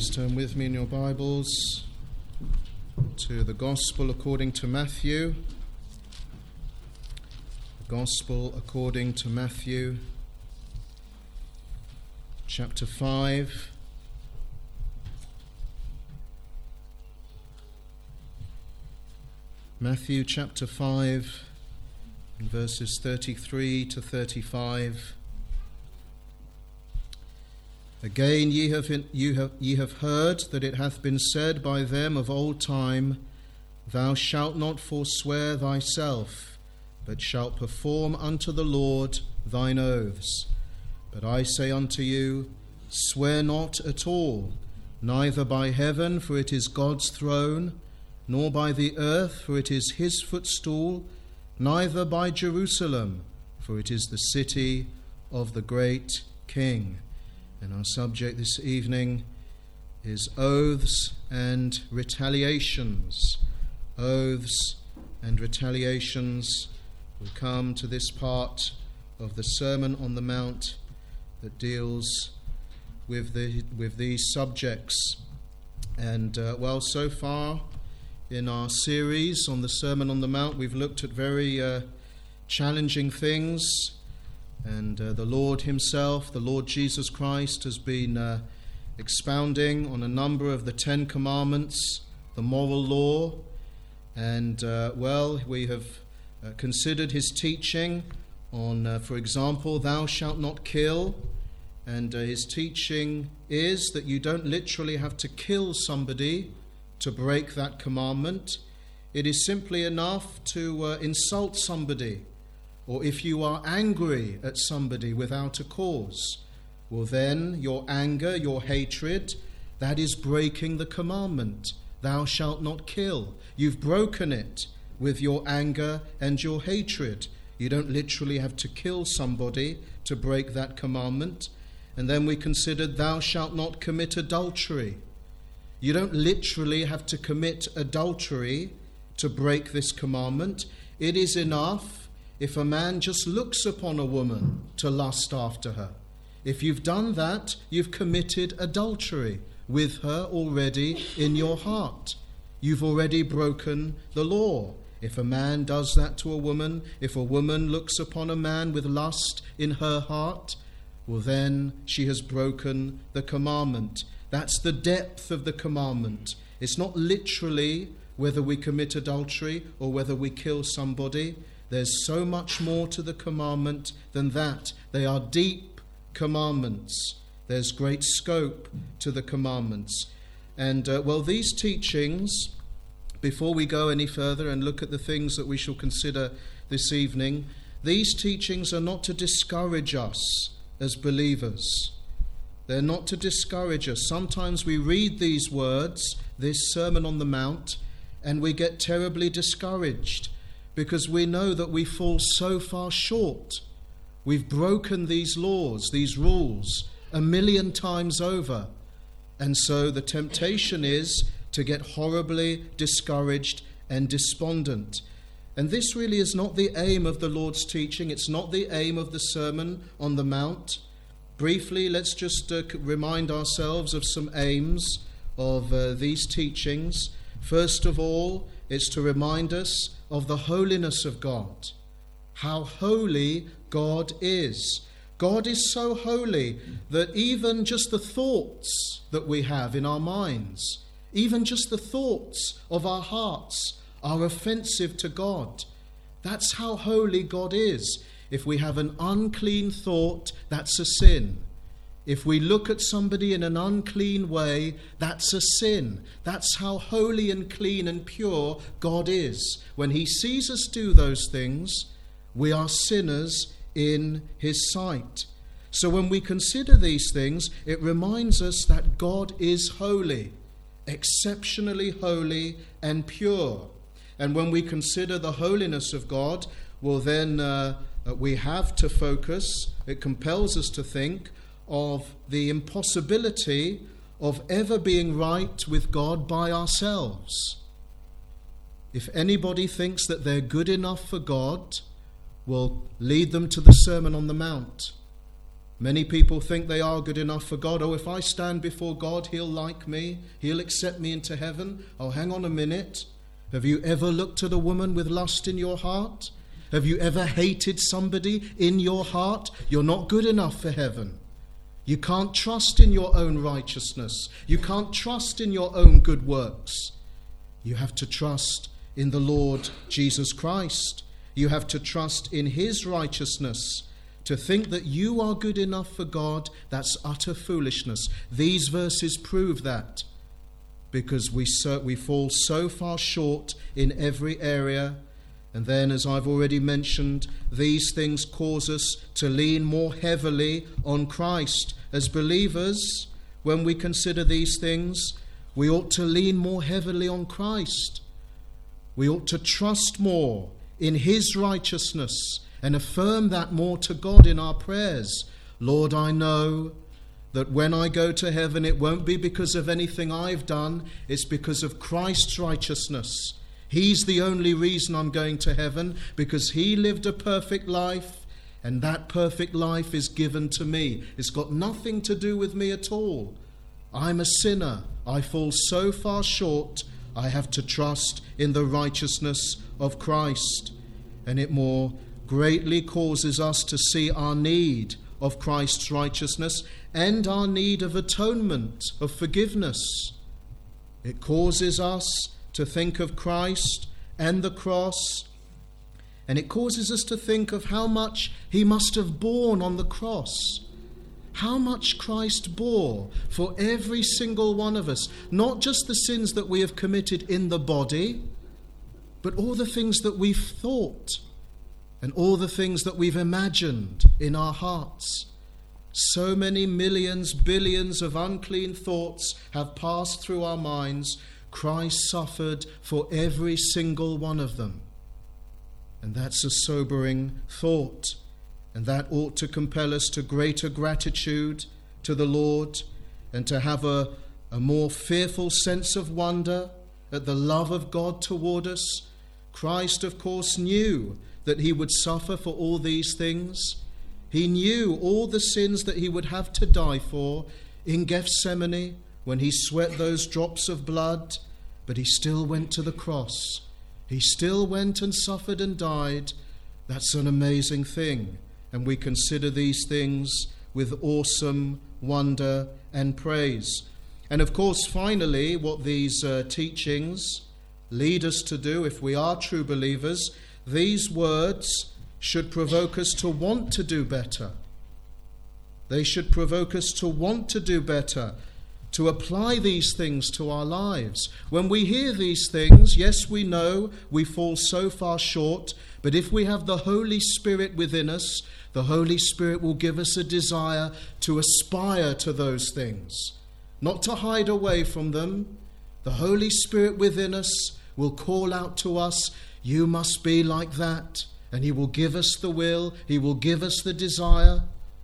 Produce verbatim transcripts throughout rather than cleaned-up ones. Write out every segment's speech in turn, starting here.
Please turn with me in your Bibles to the Gospel according to Matthew. The Gospel according to Matthew, chapter five. Matthew chapter five, verses thirty-three to thirty-five. Again, ye have, you have, ye have heard that it hath been said by them of old time, Thou shalt not forswear thyself, but shalt perform unto the Lord thine oaths. But I say unto you, swear not at all, neither by heaven, for it is God's throne, nor by the earth, for it is his footstool, neither by Jerusalem, for it is the city of the great King. And our subject this evening is oaths and retaliations. Oaths and retaliations. We come to this part of the Sermon on the Mount that deals with the with these subjects. And uh, well, so far in our series on the Sermon on the Mount, we've looked at very uh, challenging things. And uh, the Lord himself, the Lord Jesus Christ, has been uh, expounding on a number of the Ten Commandments, the moral law. And, uh, well, we have uh, considered his teaching on, uh, for example, thou shalt not kill. And uh, his teaching is that you don't literally have to kill somebody to break that commandment. It is simply enough to uh, insult somebody. Or if you are angry at somebody without a cause, well then your anger, your hatred, that is breaking the commandment. Thou shalt not kill. You've broken it with your anger and your hatred. You don't literally have to kill somebody to break that commandment. And then we considered thou shalt not commit adultery. You don't literally have to commit adultery to break this commandment. It is enough if a man just looks upon a woman to lust after her. If you've done that, you've committed adultery with her already in your heart. You've already broken the law. If a man does that to a woman, if a woman looks upon a man with lust in her heart, well then she has broken the commandment. That's the depth of the commandment. It's not literally whether we commit adultery or whether we kill somebody. There's so much more to the commandment than that. They are deep commandments. There's great scope to the commandments. And, uh, well, these teachings, before we go any further and look at the things that we shall consider this evening, these teachings are not to discourage us as believers. They're not to discourage us. Sometimes we read these words, this Sermon on the Mount, and we get terribly discouraged, because we know that we fall so far short. We've broken these laws, these rules, a million times over. And so the temptation is to get horribly discouraged and despondent. And this really is not the aim of the Lord's teaching. It's not the aim of the Sermon on the Mount. Briefly, let's just uh, remind ourselves of some aims of uh, these teachings. First of all, it's to remind us of the holiness of God, how holy God is. God is so holy that even just the thoughts that we have in our minds, even just the thoughts of our hearts are offensive to God. That's how holy God is. If we have an unclean thought, that's a sin. If we look at somebody in an unclean way, that's a sin. That's how holy and clean and pure God is. When he sees us do those things, we are sinners in his sight. So when we consider these things, it reminds us that God is holy, exceptionally holy and pure. And when we consider the holiness of God, well then uh, we have to focus, it compels us to think of the impossibility of ever being right with God by ourselves. If anybody thinks that they're good enough for God, well, lead them to the Sermon on the Mount. Many people think they are good enough for God. Oh, if I stand before God, he'll like me. He'll accept me into heaven. Oh, hang on a minute. Have you ever looked at a woman with lust in your heart? Have you ever hated somebody in your heart? You're not good enough for heaven. You can't trust in your own righteousness. You can't trust in your own good works. You have to trust in the Lord Jesus Christ. You have to trust in his righteousness. To think that you are good enough for God, that's utter foolishness. These verses prove that, because we so, we fall so far short in every area. And then, as I've already mentioned, these things cause us to lean more heavily on Christ. As believers, when we consider these things, we ought to lean more heavily on Christ. We ought to trust more in his righteousness and affirm that more to God in our prayers. Lord, I know that when I go to heaven, it won't be because of anything I've done. It's because of Christ's righteousness. He's the only reason I'm going to heaven, because he lived a perfect life, and that perfect life is given to me. It's got nothing to do with me at all. I'm a sinner. I fall so far short. I have to trust in the righteousness of Christ. And it more greatly causes us to see our need of Christ's righteousness and our need of atonement, of forgiveness. It causes us to think of Christ and the cross, and it causes us to think of how much he must have borne on the cross. How much Christ bore for every single one of us, not just the sins that we have committed in the body, but all the things that we've thought and all the things that we've imagined in our hearts. So many millions, billions of unclean thoughts have passed through our minds. Christ suffered for every single one of them. And that's a sobering thought. And that ought to compel us to greater gratitude to the Lord, and to have a, a more fearful sense of wonder at the love of God toward us. Christ, of course, knew that he would suffer for all these things. He knew all the sins that he would have to die for in Gethsemane when he sweat those drops of blood, but he still went to the cross. He still went and suffered and died. That's an amazing thing. And we consider these things with awesome wonder and praise. And of course, finally, what these uh, teachings lead us to do, if we are true believers, these words should provoke us to want to do better. They should provoke us to want to do better, to apply these things to our lives. When we hear these things, yes, we know we fall so far short, but if we have the Holy Spirit within us, the Holy Spirit will give us a desire to aspire to those things, not to hide away from them. The Holy Spirit within us will call out to us, you must be like that, and he will give us the will, he will give us the desire.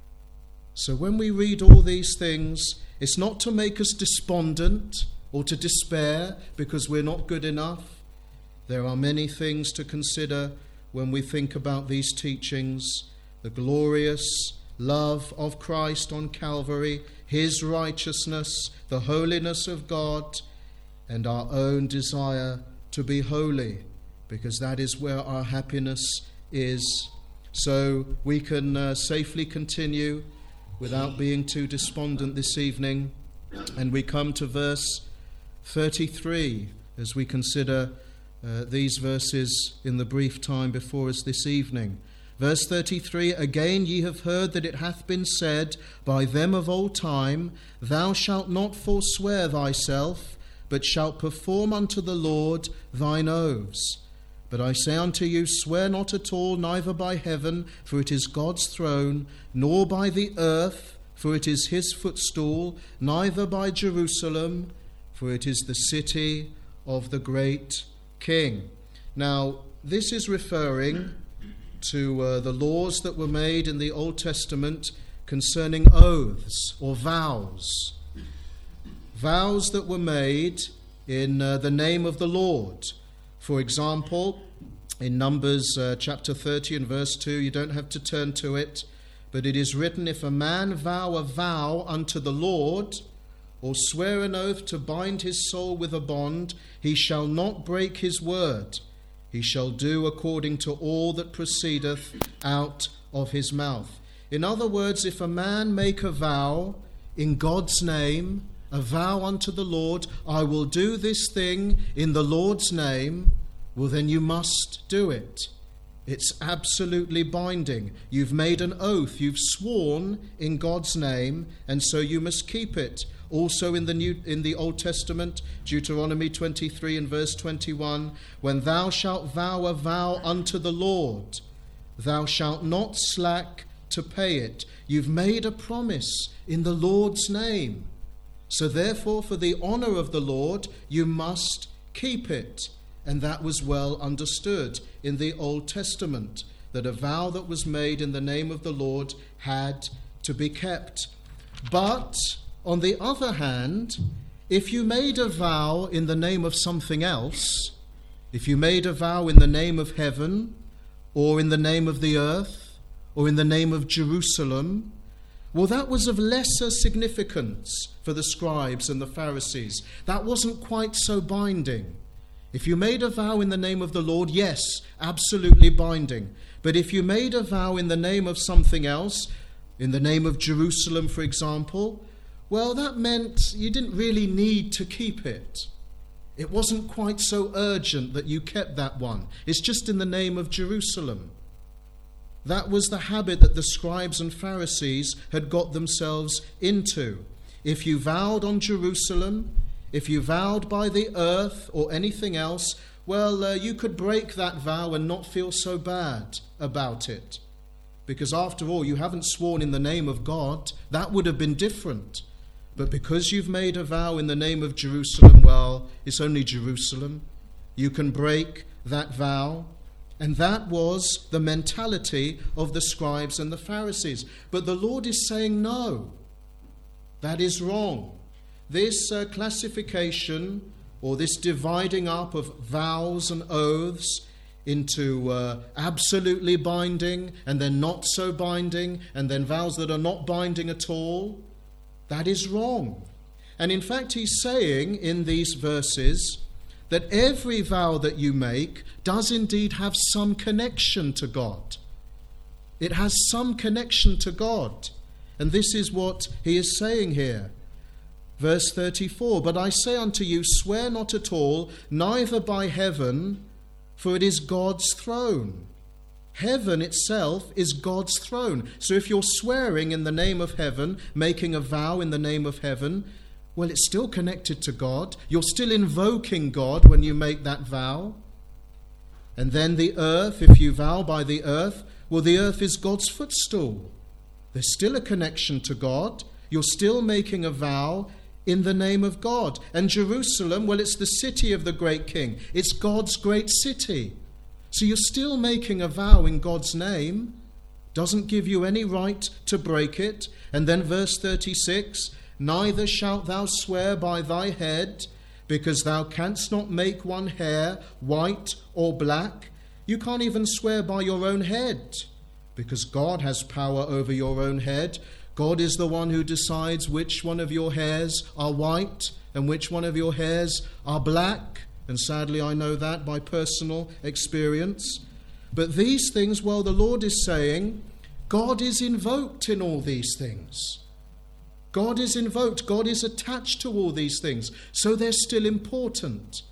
So when we read all these things, it's not to make us despondent or to despair because we're not good enough. There are many things to consider when we think about these teachings. The glorious love of Christ on Calvary, his righteousness, the holiness of God, and our own desire to be holy, because that is where our happiness is. So we can uh, safely continue without being too despondent this evening. And we come to verse thirty-three as we consider uh, these verses in the brief time before us this evening. Verse thirty-three, again ye have heard that it hath been said by them of old time, thou shalt not forswear thyself, but shalt perform unto the Lord thine oaths. But I say unto you, swear not at all, neither by heaven, for it is God's throne, nor by the earth, for it is his footstool, neither by Jerusalem, for it is the city of the great King. Now, this is referring to uh, the laws that were made in the Old Testament concerning oaths or vows. Vows that were made in uh, the name of the Lord. For example, in Numbers uh, chapter thirty and verse two, you don't have to turn to it, But it is written, if a man vow a vow unto the Lord, or swear an oath to bind his soul with a bond, he shall not break his word. He shall do according to all that proceedeth out of his mouth. In other words, if a man make a vow in God's name, a vow unto the Lord, I will do this thing in the Lord's name, well, then you must do it. It's absolutely binding. You've made an oath, you've sworn in God's name, and so you must keep it. Also in the New, in the Old Testament, Deuteronomy twenty-three and verse twenty-one, when thou shalt vow a vow unto the Lord, thou shalt not slack to pay it. You've made a promise in the Lord's name. So therefore, for the honour of the Lord, you must keep it. And that was well understood in the Old Testament, that a vow that was made in the name of the Lord had to be kept. But on the other hand, if you made a vow in the name of something else, if you made a vow in the name of heaven, or in the name of the earth, or in the name of Jerusalem, well, that was of lesser significance for the scribes and the Pharisees. That wasn't quite so binding. If you made a vow in the name of the Lord, yes, absolutely binding. But if you made a vow in the name of something else, in the name of Jerusalem, for example, well, that meant you didn't really need to keep it. It wasn't quite so urgent that you kept that one. It's just in the name of Jerusalem. That was the habit that the scribes and Pharisees had got themselves into. If you vowed on Jerusalem, if you vowed by the earth or anything else, well, uh, you could break that vow and not feel so bad about it. Because after all, you haven't sworn in the name of God. That would have been different. But because you've made a vow in the name of Jerusalem, well, it's only Jerusalem. You can break that vow. And that was the mentality of the scribes and the Pharisees. But the Lord is saying, no, that is wrong. This uh, classification, or this dividing up of vows and oaths into uh, absolutely binding and then not so binding, and then vows that are not binding at all, that is wrong. And in fact, he's saying in these verses that every vow that you make does indeed have some connection to God. It has some connection to God. And this is what he is saying here. Verse thirty-four, but I say unto you, swear not at all, neither by heaven, for it is God's throne. Heaven itself is God's throne. So if you're swearing in the name of heaven, making a vow in the name of heaven, well, it's still connected to God. You're still invoking God when you make that vow. And then the earth, if you vow by the earth, well, the earth is God's footstool. There's still a connection to God. You're still making a vow in the name of God. And Jerusalem, well, it's the city of the great king. It's God's great city. So you're still making a vow in God's name. Doesn't give you any right to break it. And then verse thirty-six, neither shalt thou swear by thy head, because thou canst not make one hair white or black. You can't even swear by your own head, because God has power over your own head. God is the one who decides which one of your hairs are white and which one of your hairs are black. And sadly, I know that by personal experience. But these things, well, the Lord is saying, God is invoked in all these things. God is invoked. God is attached to all these things. So they're still important.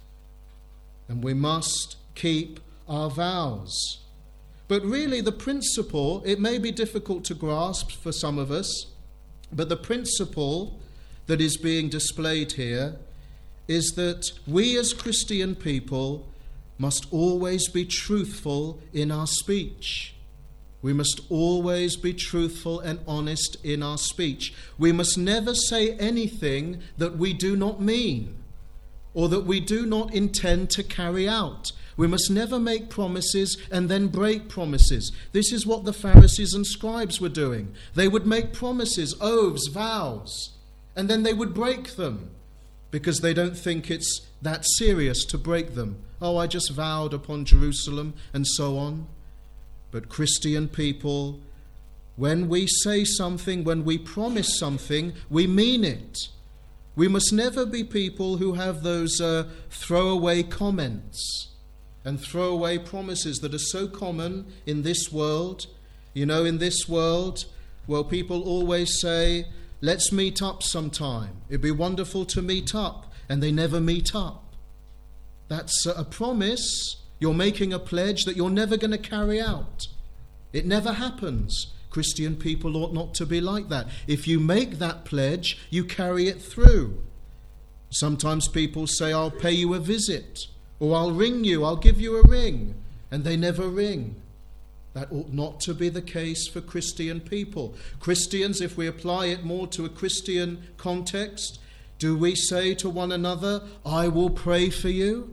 And we must keep our vows. But really the principle, it may be difficult to grasp for some of us, but the principle that is being displayed here is that we as Christian people must always be truthful in our speech. We must always be truthful and honest in our speech. We must never say anything that we do not mean or that we do not intend to carry out. We must never make promises and then break promises. This is what the Pharisees and scribes were doing. They would make promises, oaths, vows, and then they would break them because they don't think it's that serious to break them. Oh, I just vowed upon Jerusalem and so on. But Christian people, When we say something, when we promise something, we mean it. We must never be people who have those uh, throwaway comments and throwaway promises that are so common in this world. You know, in this world, well, people always say, let's meet up sometime. It'd be wonderful to meet up, and they never meet up. That's a promise. You're making a pledge that you're never going to carry out. It never happens. Christian people ought not to be like that. If you make that pledge, you carry it through. Sometimes people say, I'll pay you a visit, or I'll ring you, I'll give you a ring, and they never ring. That ought not to be the case for Christian people. Christians, if we apply it more to a Christian context, do we say to one another, I will pray for you?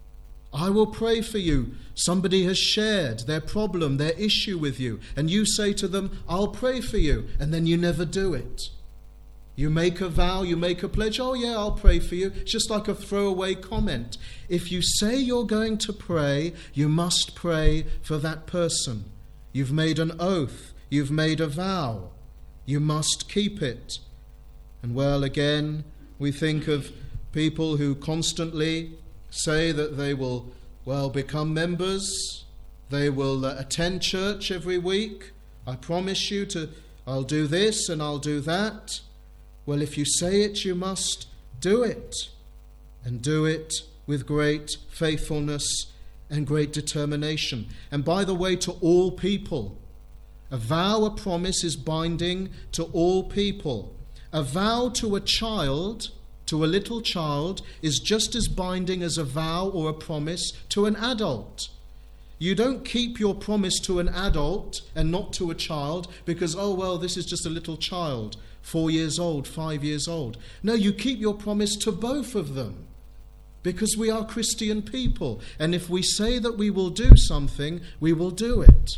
I will pray for you. Somebody has shared their problem, their issue with you, and you say to them, I'll pray for you, and then you never do it. You make a vow, you make a pledge, oh yeah, I'll pray for you. It's just like a throwaway comment. If you say you're going to pray, you must pray for that person. You've made an oath, you've made a vow. You must keep it. And well, again, we think of people who constantly say that they will, well, become members. They will uh, attend church every week. I promise you to, I'll do this and I'll do that. Well, if you say it, you must do it. And do it with great faithfulness and great determination. And by the way, to all people. A vow, a promise is binding to all people. A vow to a child, to a little child, is just as binding as a vow or a promise to an adult. You don't keep your promise to an adult and not to a child because, oh, well, this is just a little child, four years old, five years old. No, you keep your promise to both of them because we are Christian people. And if we say that we will do something, we will do it.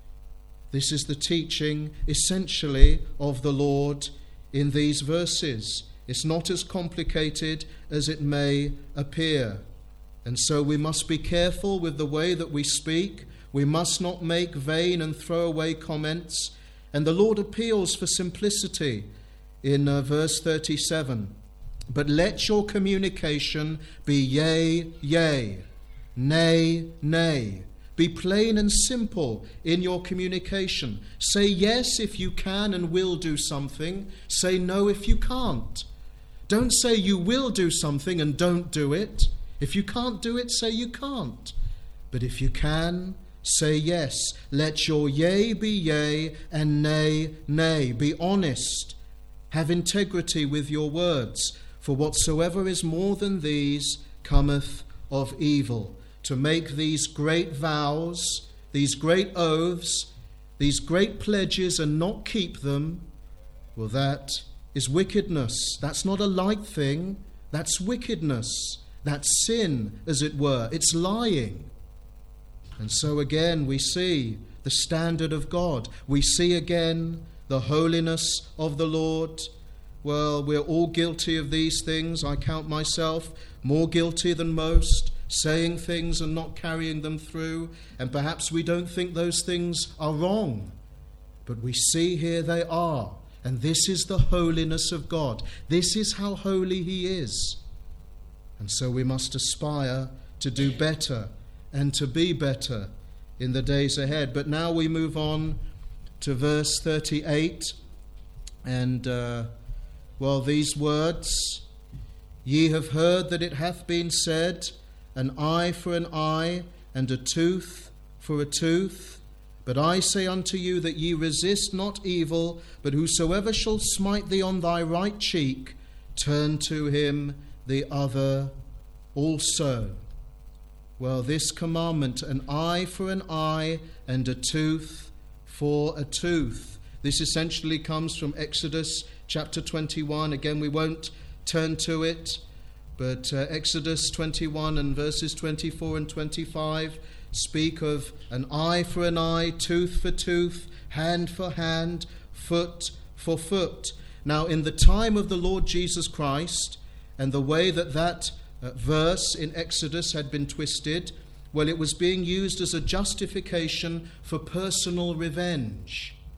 This is the teaching, essentially, of the Lord in these verses. It's not as complicated as it may appear. And so we must be careful with the way that we speak. We must not make vain and throwaway comments. And the Lord appeals for simplicity in uh, verse thirty-seven. But let your communication be yea, yea, nay, nay. Be plain and simple in your communication. Say yes if you can and will do something. Say no if you can't. Don't say you will do something and don't do it. If you can't do it, say you can't. But if you can, say yes. Let your yea be yea and nay, nay. Be honest. Have integrity with your words. For whatsoever is more than these cometh of evil. To make these great vows, these great oaths, these great pledges and not keep them, well, that is wickedness. That's not a light thing. That's wickedness. That's sin, as it were. It's lying. And so again we see the standard of God. We see again the holiness of the Lord. Well, we're all guilty of these things. I count myself more guilty than most, saying things and not carrying them through. And perhaps we don't think those things are wrong. But we see here they are. And this is the holiness of God. This is how holy He is. And so we must aspire to do better and to be better in the days ahead. But now we move on to verse thirty-eight. And, uh, well, these words, ye have heard that it hath been said, an eye for an eye, and a tooth for a tooth. But I say unto you that ye resist not evil, but whosoever shall smite thee on thy right cheek, turn to him the other also. Well, this commandment, an eye for an eye and a tooth for a tooth. This essentially comes from Exodus chapter twenty-one. Again, we won't turn to it, but uh, Exodus twenty-one and verses twenty-four and twenty-five speak of an eye for an eye, tooth for tooth, hand for hand, foot for foot. Now, in the time of the Lord Jesus Christ, and the way that that uh, verse in Exodus had been twisted, well, it was being used as a justification for personal revenge.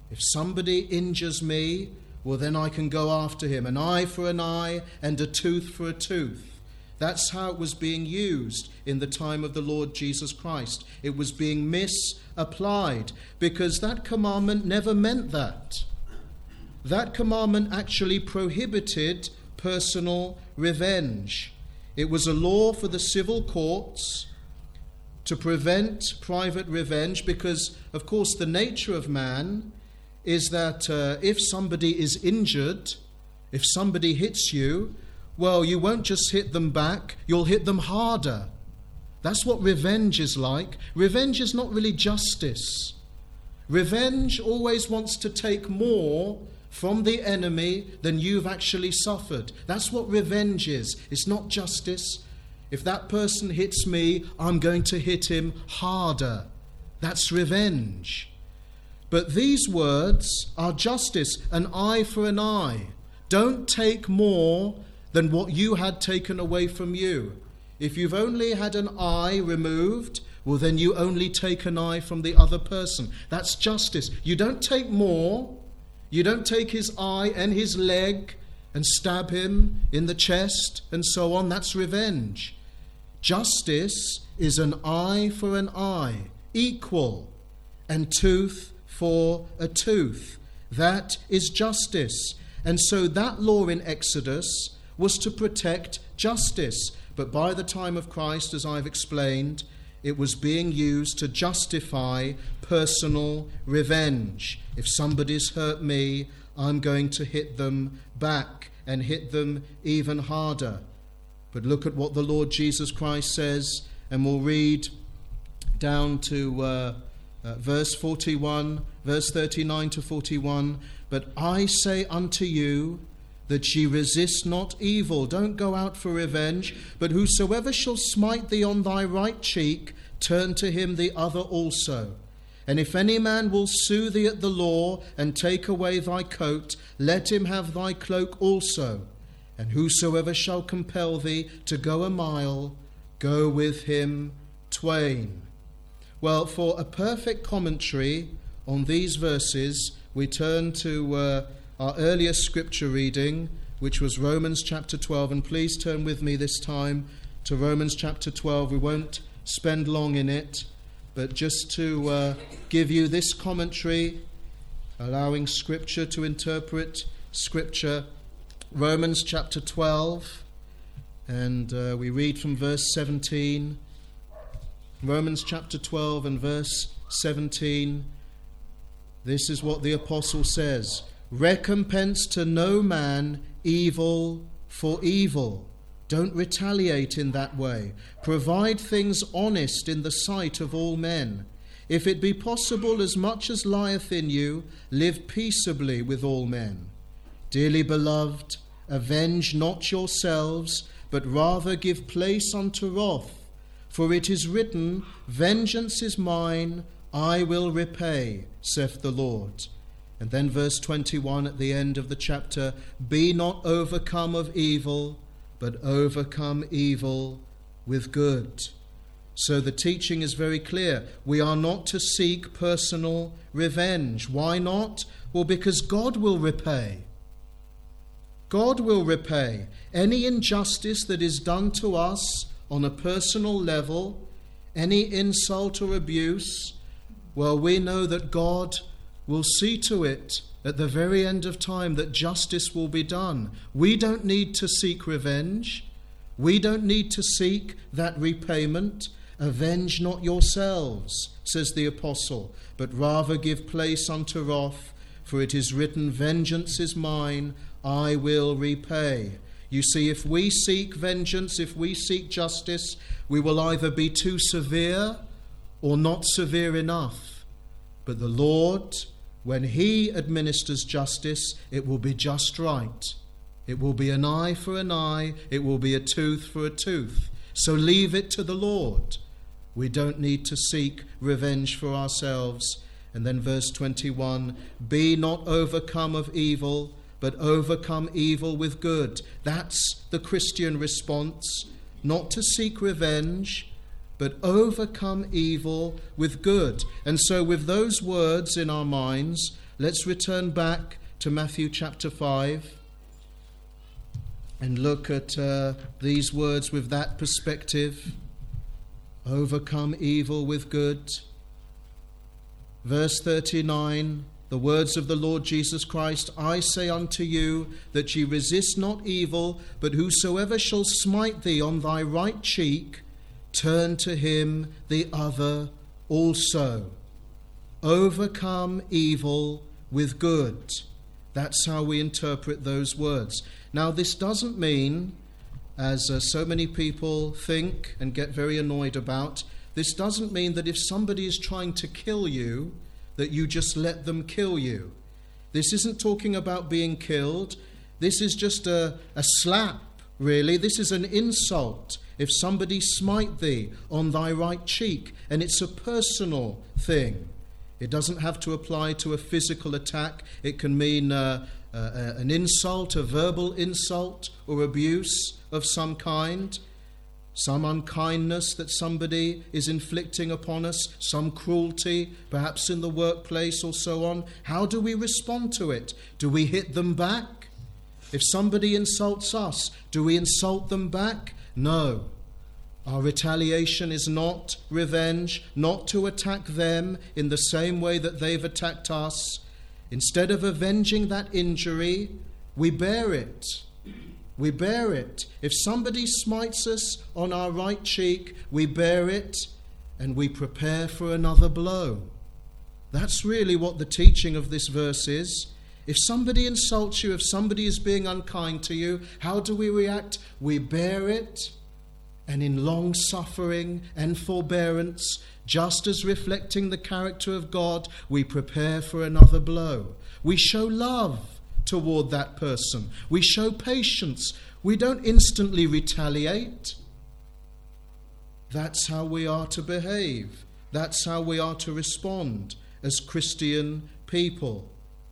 If somebody injures me, well, then I can go after him. An eye for an eye and a tooth for a tooth. That's how it was being used in the time of the Lord Jesus Christ. It was being misapplied because that commandment never meant that. That commandment actually prohibited personal revenge. It was a law for the civil courts to prevent private revenge because, of course, the nature of man is that uh, if somebody is injured, if somebody hits you, well, you won't just hit them back, you'll hit them harder. That's what revenge is like. Revenge is not really justice. Revenge always wants to take more from the enemy than you've actually suffered. That's what revenge is. It's not justice. If that person hits me, I'm going to hit him harder. That's revenge. But these words are justice, an eye for an eye. Don't take more than what you had taken away from you. If you've only had an eye removed, well, then you only take an eye from the other person. That's justice. You don't take more. You don't take his eye and his leg and stab him in the chest and so on. That's revenge. Justice is an eye for an eye, equal, and tooth for a tooth. That is justice. And so that law in Exodus was to protect justice. But by the time of Christ, as I've explained, it was being used to justify personal revenge. If somebody's hurt me, I'm going to hit them back and hit them even harder. But look at what the Lord Jesus Christ says, and we'll read down to uh, uh, verse forty-one, verse thirty-nine to forty-one. But I say unto you, that ye resist not evil. Don't go out for revenge, but whosoever shall smite thee on thy right cheek, turn to him the other also. And if any man will sue thee at the law, and take away thy coat, let him have thy cloak also. And whosoever shall compel thee to go a mile, go with him twain. Well, for a perfect commentary on these verses, we turn to uh, our earlier scripture reading, which was Romans chapter twelve. And please turn with me this time to Romans chapter twelve. We won't spend long in it, but just to uh, give you this commentary, allowing scripture to interpret scripture. Romans chapter twelve, and uh, we read from verse seventeen. Romans chapter twelve and verse seventeen. This is what the apostle says. Recompense to no man evil for evil. Don't retaliate in that way. Provide things honest in the sight of all men. If it be possible, as much as lieth in you, live peaceably with all men. Dearly beloved, avenge not yourselves, but rather give place unto wrath. For it is written, Vengeance is mine, I will repay, saith the Lord. And then verse twenty-one at the end of the chapter, be not overcome of evil, but overcome evil with good. So the teaching is very clear. We are not to seek personal revenge. Why not? Well, because God will repay. God will repay any injustice that is done to us on a personal level, any insult or abuse. Well, we know that God will see to it at the very end of time that justice will be done. We don't need to seek revenge. We don't need to seek that repayment. Avenge not yourselves, says the apostle, but rather give place unto wrath, for it is written, Vengeance is mine, I will repay. You see, if we seek vengeance, if we seek justice, we will either be too severe or not severe enough. But the Lord, when he administers justice, it will be just right. It will be an eye for an eye. It will be a tooth for a tooth. So leave it to the Lord. We don't need to seek revenge for ourselves. And then verse twenty-one, be not overcome of evil, but overcome evil with good. That's the Christian response. Not to seek revenge, but overcome evil with good. And so with those words in our minds, let's return back to Matthew chapter five and look at uh, these words with that perspective. Overcome evil with good. Verse thirty-nine, the words of the Lord Jesus Christ, I say unto you that ye resist not evil, but whosoever shall smite thee on thy right cheek, turn to him the other also. Overcome evil with good. That's how we interpret those words. Now, this doesn't mean, as uh, so many people think and get very annoyed about, this doesn't mean that if somebody is trying to kill you, that you just let them kill you. This isn't talking about being killed. This is just a, a slap, really. This is an insult. If somebody smite thee on thy right cheek, and it's a personal thing. It doesn't have to apply to a physical attack. It can mean uh, uh, an insult, a verbal insult, or abuse of some kind. Some unkindness that somebody is inflicting upon us, some cruelty, perhaps in the workplace or so on. How do we respond to it? Do we hit them back? If somebody insults us, do we insult them back? No. Our retaliation is not revenge, not to attack them in the same way that they've attacked us. Instead of avenging that injury, we bear it. We bear it. If somebody smites us on our right cheek, we bear it and we prepare for another blow. That's really what the teaching of this verse is. If somebody insults you, if somebody is being unkind to you, how do we react? We bear it, and in long suffering and forbearance, just as reflecting the character of God, we prepare for another blow. We show love toward that person. We show patience. We don't instantly retaliate. That's how we are to behave. That's how we are to respond as Christian people.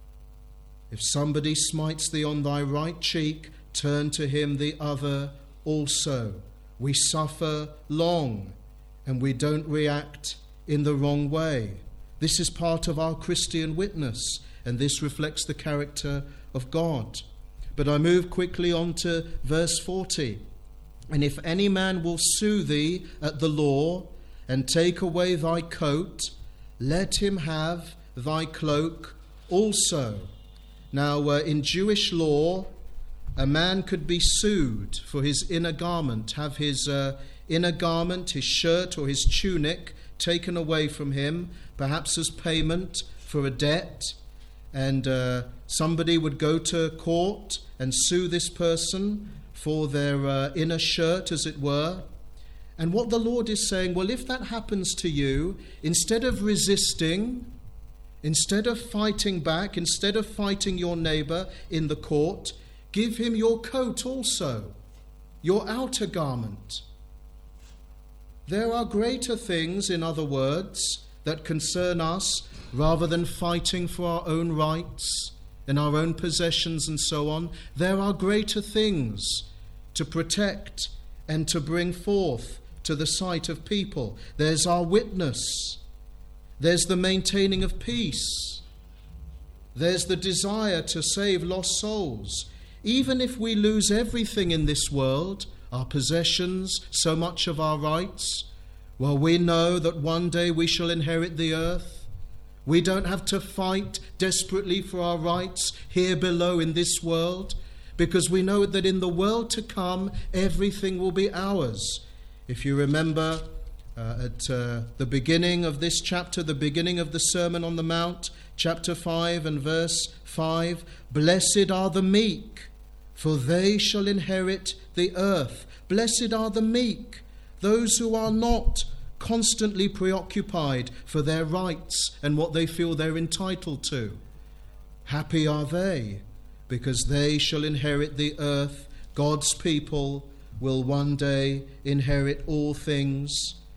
If somebody smites thee on thy right cheek, turn to him the other also. We suffer long and we don't react in the wrong way. This is part of our Christian witness, and this reflects the character of God. But I move quickly on to verse forty. And if any man will sue thee at the law and take away thy coat, let him have thy cloak also. Now, uh, in Jewish law, a man could be sued for his inner garment, have his uh, inner garment, his shirt or his tunic taken away from him, perhaps as payment for a debt. And uh, somebody would go to court and sue this person for their uh, inner shirt, as it were. And what the Lord is saying, well, if that happens to you, instead of resisting, instead of fighting back, instead of fighting your neighbor in the court, give him your coat also, your outer garment. There are greater things, in other words, that concern us rather than fighting for our own rights and our own possessions and so on. There are greater things to protect and to bring forth to the sight of people. There's our witness. There's the maintaining of peace. There's the desire to save lost souls. Even if we lose everything in this world, our possessions, so much of our rights, well, we know that one day we shall inherit the earth. We don't have to fight desperately for our rights here below in this world, because we know that in the world to come, everything will be ours. If you remember uh, at uh, the beginning of this chapter, the beginning of the Sermon on the Mount, chapter five and verse five, blessed are the meek, for they shall inherit the earth. Blessed are the meek, those who are not constantly preoccupied for their rights and what they feel they're entitled to. Happy are they, because they shall inherit the earth. God's people will one day inherit all things.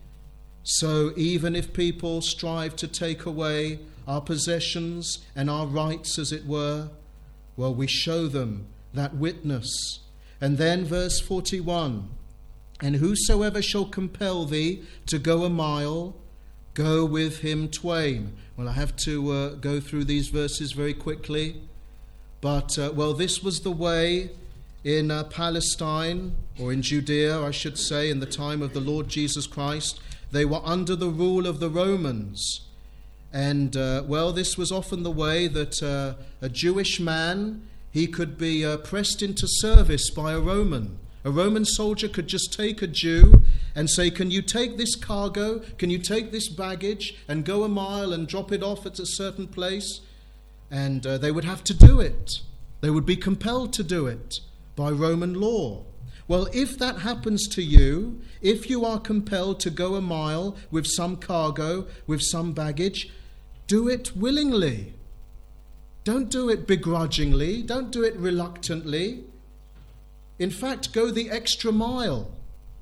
So even if people strive to take away our possessions and our rights, as it were, well, we show them that witness. And then verse forty-one, and whosoever shall compel thee to go a mile, go with him twain. Well, I have to uh, go through these verses very quickly. But, uh, well, this was the way in uh, Palestine, or in Judea, I should say, in the time of the Lord Jesus Christ. They were under the rule of the Romans. And, uh, well, this was often the way that uh, a Jewish man, he could be uh, pressed into service by a Roman. A Roman soldier could just take a Jew and say, can you take this cargo, can you take this baggage and go a mile and drop it off at a certain place? And uh, they would have to do it. They would be compelled to do it by Roman law. Well, if that happens to you, if you are compelled to go a mile with some cargo, with some baggage, do it willingly. Don't do it begrudgingly. Don't do it reluctantly. In fact, go the extra mile.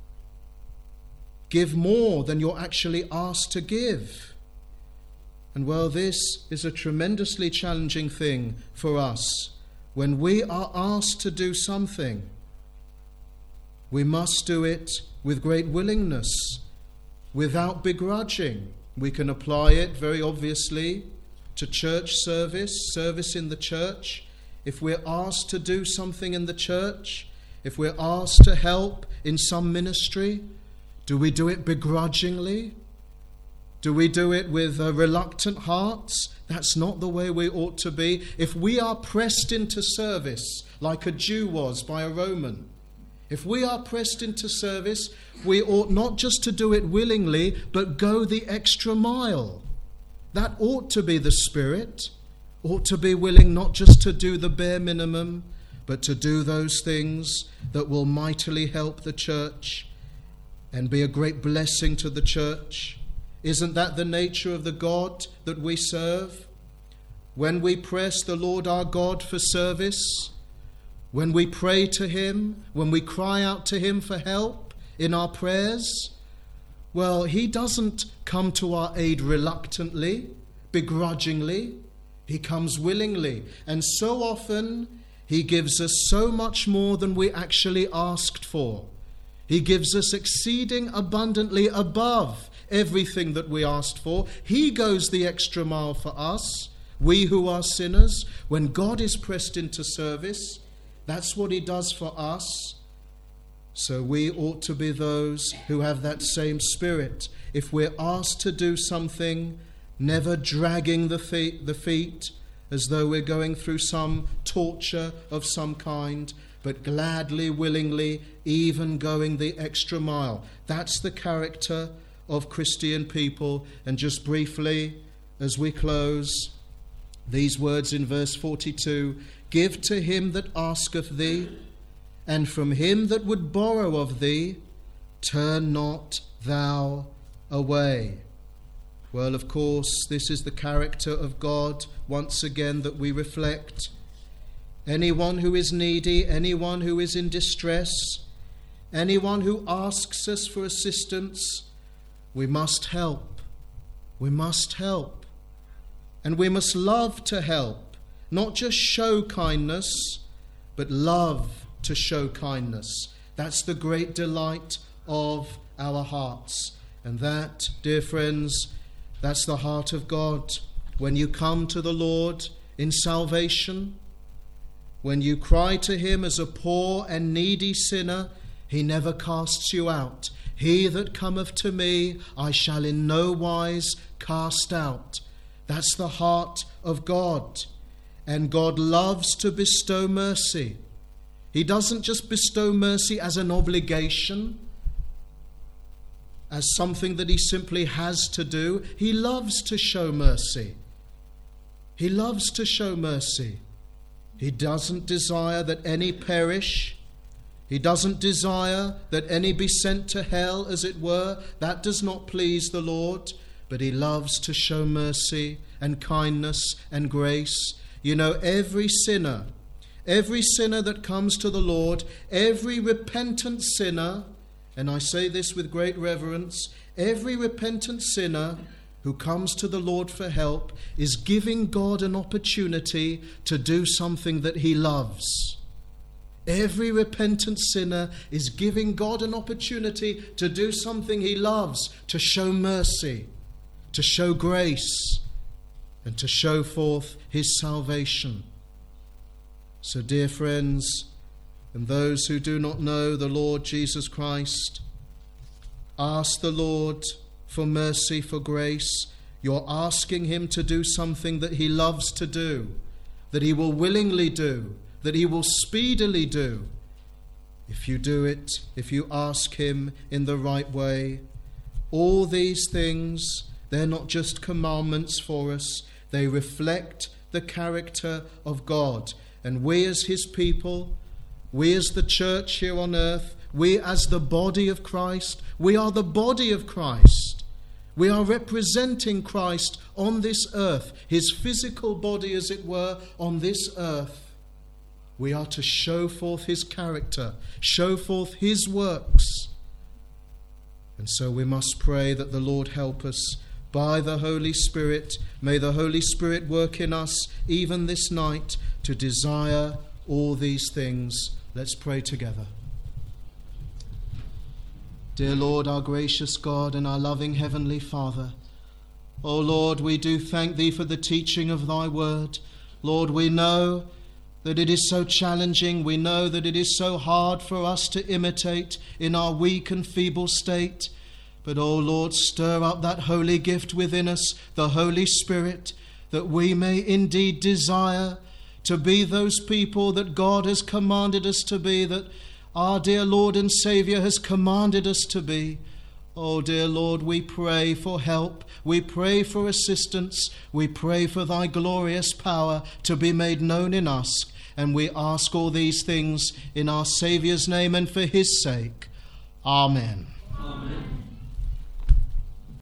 Give more than you're actually asked to give. And well, this is a tremendously challenging thing for us. When we are asked to do something, we must do it with great willingness, without begrudging. We can apply it very obviously to church service, service in the church. If we're asked to do something in the church, if we're asked to help in some ministry, do we do it begrudgingly? Do we do it with uh, reluctant hearts? That's not the way we ought to be. If we are pressed into service like a Jew was by a Roman, if we are pressed into service, we ought not just to do it willingly, but go the extra mile. That ought to be the spirit. Ought to be willing not just to do the bare minimum, but to do those things that will mightily help the church and be a great blessing to the church. Isn't that the nature of the God that we serve? When we press the Lord our God for service, when we pray to him, when we cry out to him for help in our prayers, well, he doesn't come to our aid reluctantly, begrudgingly. He comes willingly. And so often he gives us so much more than we actually asked for. He gives us exceeding abundantly above everything that we asked for. He goes the extra mile for us, we who are sinners. When God is pressed into service, that's what he does for us. So we ought to be those who have that same spirit. If we're asked to do something, never dragging the feet, the feet as though we're going through some torture of some kind, but gladly, willingly, even going the extra mile. That's the character of Christian people. And just briefly, as we close, these words in verse forty-two, give to him that asketh thee, and from him that would borrow of thee, turn not thou away. Well, of course, this is the character of God, once again, that we reflect. Anyone who is needy, anyone who is in distress, anyone who asks us for assistance, we must help. We must help. And we must love to help, not just show kindness, but love to show kindness. That's the great delight of our hearts. And that, dear friends, that's the heart of God. When you come to the Lord in salvation, when you cry to him as a poor and needy sinner, he never casts you out. He that cometh to me, I shall in no wise cast out. That's the heart of God. And God loves to bestow mercy. He doesn't just bestow mercy as an obligation, as something that he simply has to do. He loves to show mercy. He loves to show mercy. He doesn't desire that any perish. He doesn't desire that any be sent to hell, as it were. That does not please the Lord. But he loves to show mercy and kindness and grace. You know, every sinner, every sinner that comes to the Lord, every repentant sinner, and I say this with great reverence, every repentant sinner who comes to the Lord for help is giving God an opportunity to do something that he loves. Every repentant sinner is giving God an opportunity to do something he loves, to show mercy, to show grace, and to show forth his salvation. So, dear friends, and those who do not know the Lord Jesus Christ, ask the Lord for mercy, for grace. You're asking him to do something that he loves to do, that he will willingly do, that he will speedily do. If you do it, if you ask him in the right way, all these things, they're not just commandments for us, they reflect the character of God. And we as his people, we as the church here on earth, we as the body of Christ, we are the body of Christ. We are representing Christ on this earth, his physical body as it were, on this earth. We are to show forth his character, show forth his works. And so we must pray that the Lord help us by the Holy Spirit. May the Holy Spirit work in us even this night to desire all these things. Let's pray together. Dear Lord, our gracious God and our loving Heavenly Father, O Lord, we do thank thee for the teaching of thy word. Lord, we know that it is so challenging. We know that it is so hard for us to imitate in our weak and feeble state. But, O Lord, stir up that holy gift within us, the Holy Spirit, that we may indeed desire to be those people that God has commanded us to be, that our dear Lord and Saviour has commanded us to be. Oh, dear Lord, we pray for help. We pray for assistance. We pray for thy glorious power to be made known in us. And we ask all these things in our Saviour's name and for his sake. Amen. Amen.